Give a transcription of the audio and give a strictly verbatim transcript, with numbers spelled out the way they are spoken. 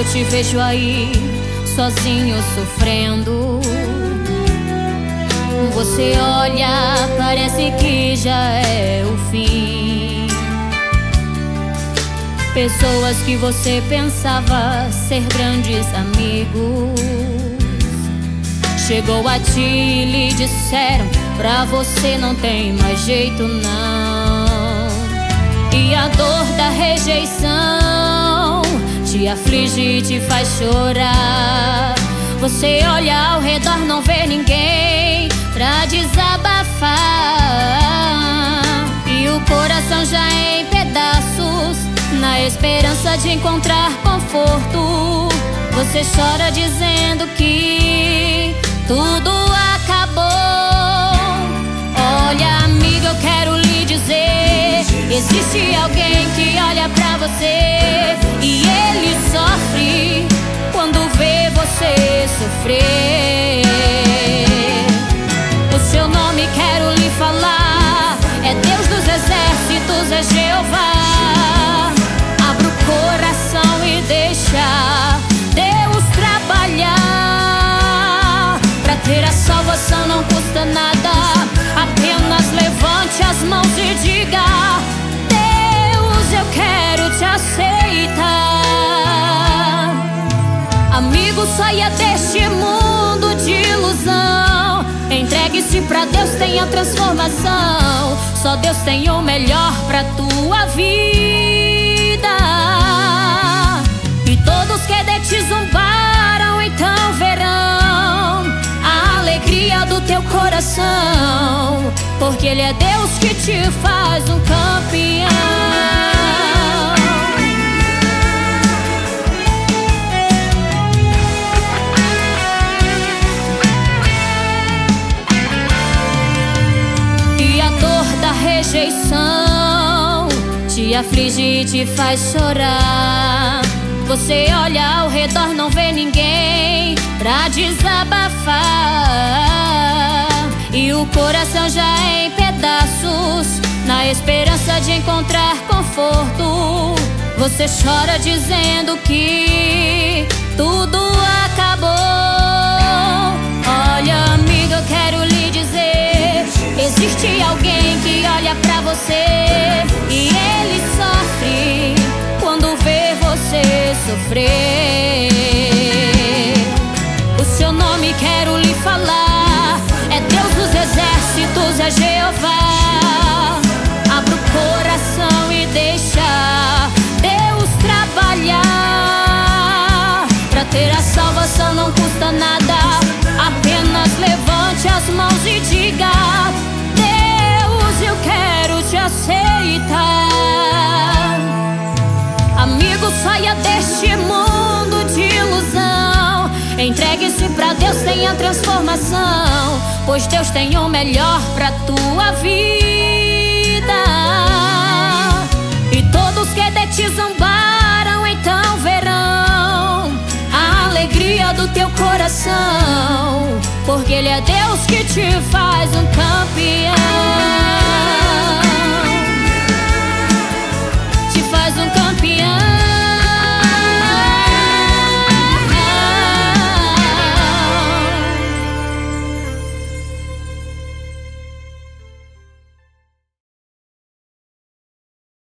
te vejo aí, sozinho sofrendo. Você olha, parece que já é o fim. Pessoas que você pensava ser grandes amigos chegou a ti e lhe disseram: pra você não tem mais jeito não. E a dor da rejeição te aflige e te faz chorar. Você olha ao redor, não vê ninguém pra desabafar. E o coração já é em pedaços, na esperança de encontrar conforto. Você chora dizendo que tudo acabou. Olha, amiga, eu quero lhe dizer: existe alguém que olha pra você e ele sofre quando vê você sofrer. O seu nome quero lhe falar, é Deus dos exércitos, é Jeová. Abra o coração e deixa Deus trabalhar. Pra ter a salvação não custa nada, apenas levante as mãos e diga: Deus, eu quero te aceitar. Amigo, saia deste mundo de ilusão, entregue-se pra Deus, tenha transformação. Só Deus tem o melhor pra tua vida. E todos que de ti zombaram então verão a alegria do teu coração, porque Ele é Deus que te faz um campeão. Rejeição te aflige e te faz chorar. Você olha ao redor, não vê ninguém pra desabafar. E o coração já é em pedaços, na esperança de encontrar conforto. Você chora dizendo que tudo acabou. Olha, amiga, eu quero lhe dizer: existe alguém que olha pra você e ele sofre quando vê você sofrer. O seu nome quero lhe falar, é Deus dos exércitos, é Jeová. Abra o coração e deixa Deus trabalhar. Pra ter a salvação não custa nada, apenas levante as mãos e diga: eu quero te aceitar. Amigo, saia deste mundo de ilusão, entregue-se pra Deus, tenha transformação, pois Deus tem o melhor pra tua vida. E todos que de ti zombaram então verão a alegria do teu coração, porque Ele é Deus que te faz um campeão.